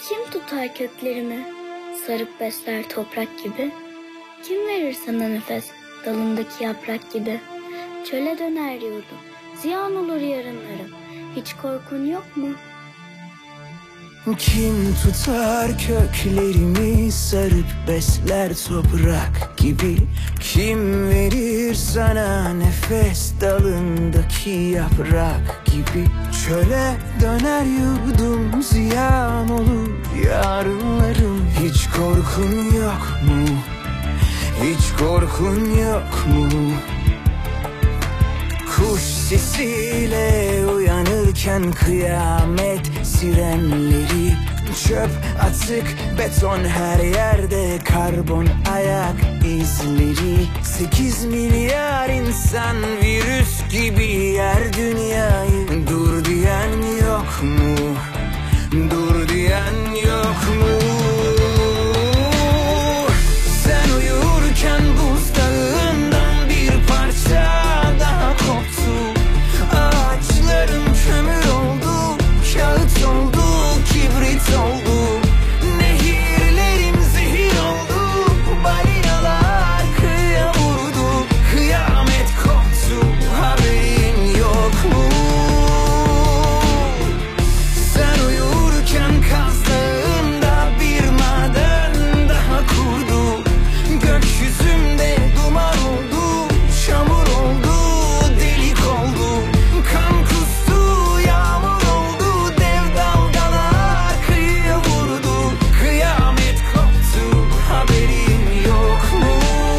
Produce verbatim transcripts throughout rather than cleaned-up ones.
Kim tutar köklerimi, sarıp besler toprak gibi? Kim verir sana nefes, dalındaki yaprak gibi? Çöle döner yurdum, ziyan olur yarınlarım. Hiç korkun yok mu? Kim tutar köklerimi, sarıp besler toprak gibi? Kim verir sana nefes, dalındaki yaprak gibi? Çöle döner yurdum, ziyan olur yarınlarım. Hiç korkun yok mu? Hiç korkun yok mu? Kuş sesiyle uyanırken kıyamet sirenleri, çöp atık beton her yerde, karbon ayak izleri. Sekiz milyar insan virüs gibi yer dünyayı. Dur diyen yok mu? Dur diyen yok mu? Sen uyurken buzdağından bir parça daha koptu. Ağaçların kömür oldu, kağıt oldu, kibrit oldu. Nehirlerim zehir oldu, balinalar kıyıya vurdu. Kıyamet koptu, haberin yok mu? Sen uyurken Kaz Dağı'nda bir maden daha kurdu. Gökyüzünde duman oldu, çamur oldu, delik oldu. Kan kustu, yağmur oldu, dev dalgalar kıyıya vurdu. Kıyamet koptu, haberin yok mu?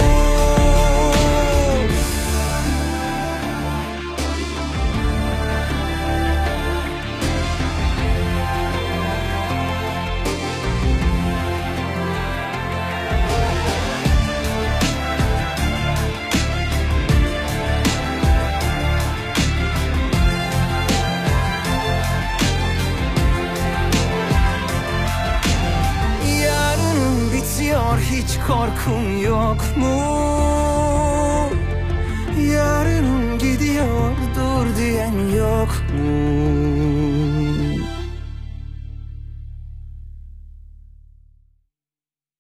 Yarın bitiyor, hiç korkun yok mu? Yarın gidiyor, dur diyen yok mu?